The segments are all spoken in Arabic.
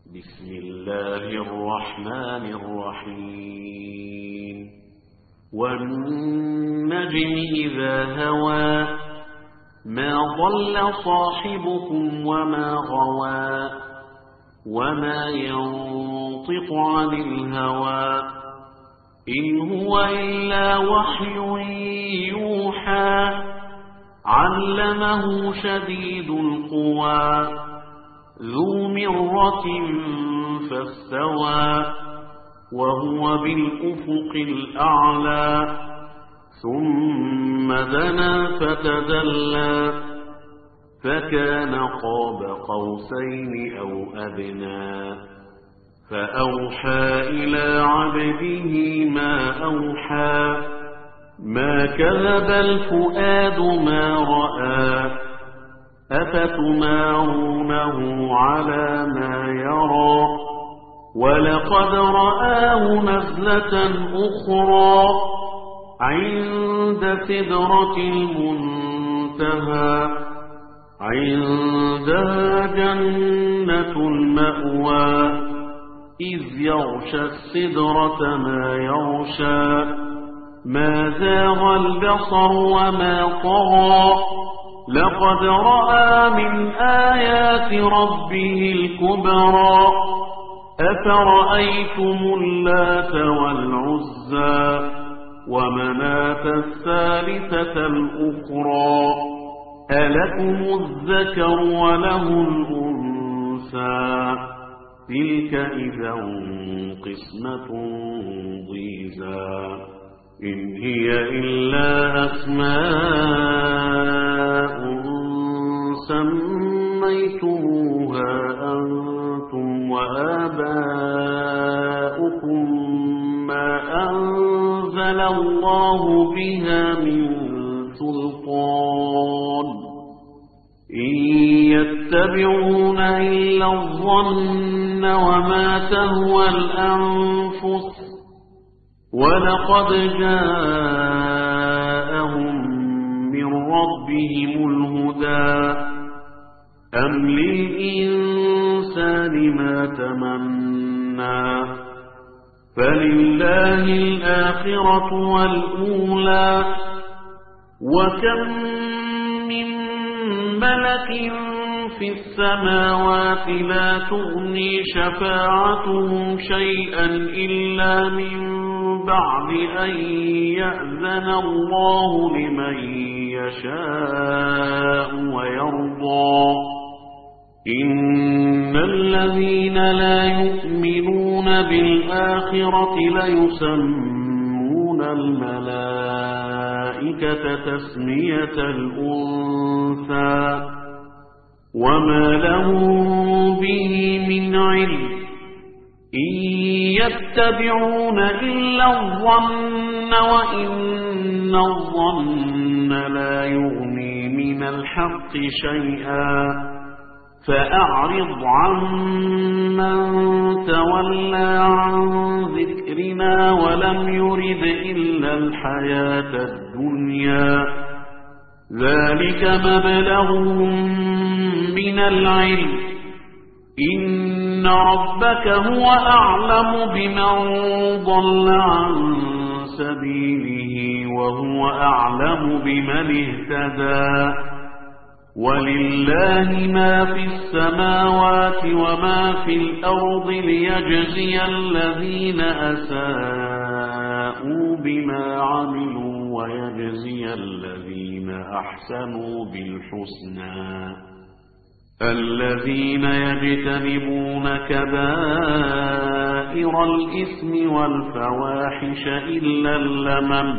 بسم الله الرحمن الرحيم والنجم إذا هوى ما ضل صاحبكم وما غوى وما ينطق عن الهوى إن هو إلا وحي يوحى علمه شديد القوى ذو مرة فاستوى وهو بالأفق الأعلى ثم دنا فتدلى فكان قاب قوسين أو أدنى فأوحى إلى عبده ما أوحى ما كذب الفؤاد ما رأى أفتمارونه على ما يرى ولقد رآه نزلة أخرى عند سدرة المنتهى عندها جنة المأوى إذ يغشى السدرة ما يغشى ما زاغ البصر وما طغى لقد رأى من آيات ربه الكبرى أفرأيتم اللات والعزى ومناة الثالثة الأخرى ألكم الذكر وله الأنثى تلك إذا قسمة ضيزى إن هي إلا أسماء سميتموها أنتم وآباؤكم ما أنزل الله بها من سلطان إن يتبعون إلا الظن وما تهوى الأنفس ولقد جاءهم من ربهم الهدى أم للإنسان ما تمنى فلله الآخرة والأولى وكم من ملك في السماوات لا تغني شفاعتهم شيئا إلا من بعد أن يأذن الله لمن يشاء ويرضى إن الذين لا يؤمنون بالآخرة ليسمون الملائكة تسمية الأنثى وما لهم به من علم إن يتبعون إلا الظن وإن الظن لا يغني من الحق شيئا فأعرض عمن تولى عن ذكرنا ولم يرد إلا الحياة الدنيا ذلك مبلغهم من العلم إن ربك هو أعلم بمن ضل عن سبيله وهو أعلم بمن اهتدى ولله ما في السماوات وما في الأرض ليجزي الذين أساءوا بما عملوا ويجزي الذين أحسنوا بالحسنى الذين يجتنبون كبائر الإثم والفواحش إلا اللمم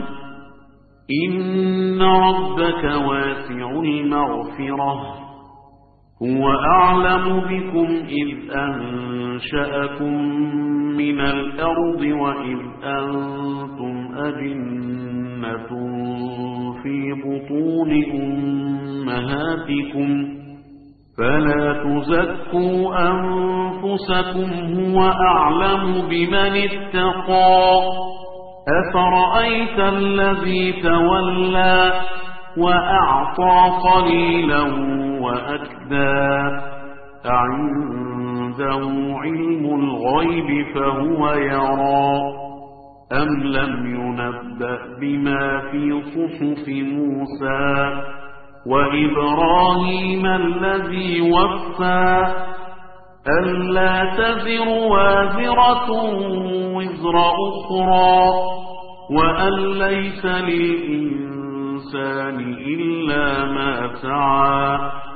إن ربك واسع المغفرة هو أعلم بكم إذ أنشأكم من الأرض وإذ أنتم أجنة في بطون أمهاتكم فلا تزكوا أنفسكم هو أعلم بمن اتقى أفرأيت الذي تولى وأعطى قليلا وأكدى أعنده علم الغيب فهو يرى أم لم ينبأ بما في صحف موسى وإبراهيم الذي وفى ألا تزر وازرة وزر أخرى وأن ليس للإنسان إلا ما سعى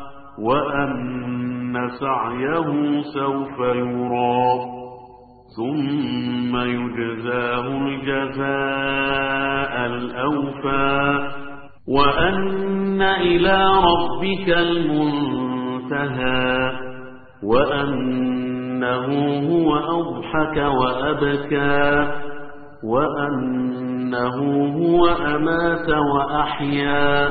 وأن سعيه سوف يرى ثم يجزاه الجزاء الأوفى وأن إلى ربك المنتهى وأنه هو أضحك وأبكى وأنه هو أمات وأحيا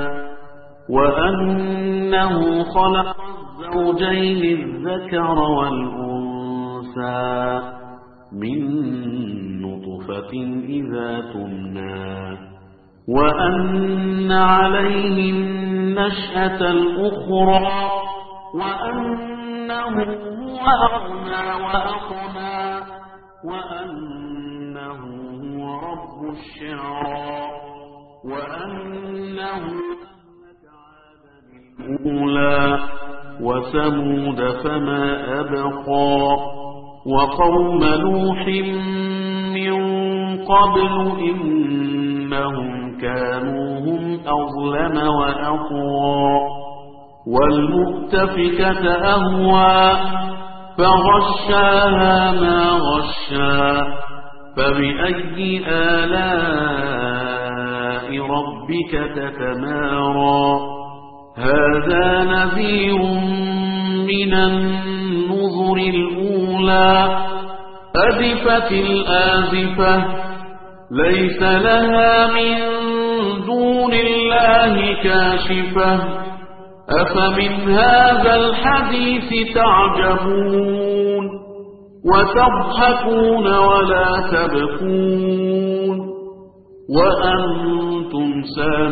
وأنه خلق الزوجين الذكر والأنثى من نطفة إذا تمنى وأن عليه النشأة الأخرى وأنه هو أغنى وأقنى وأنه هو رب الشعرى وأنه الأولى وثمود فما أبقى وقوم نوح من قبل إنهم كانوا هم أظلم وأطغى والمؤتفكة أهوى فغشاها ما غشا فبأي آلاء ربك تتمارى هذا نذير من النذر الأولى أزفت الآزفة ليس لها من دون الله كاشفة أفمن هذا الحديث تعجبون وتضحكون ولا تبكون وأنتم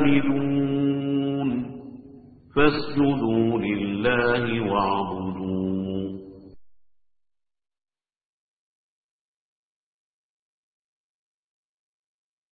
سامدون فاسجدوا لله واعبدوا